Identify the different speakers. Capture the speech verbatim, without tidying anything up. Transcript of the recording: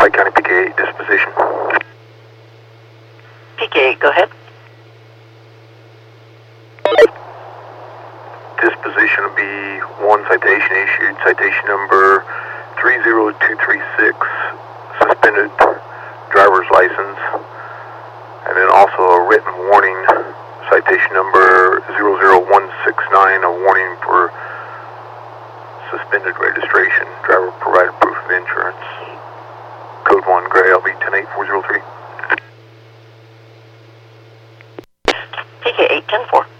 Speaker 1: Pike County P K eight disposition.
Speaker 2: P K eight, go ahead.
Speaker 1: Disposition will be one citation issued, citation number three zero two three six, suspended driver's license, and then also a written warning, citation number zero zero one six nine, a warning for suspended registration. Driver provided proof of insurance. Code one Gray, L V ten eight four zero three.
Speaker 2: P K eight ten four.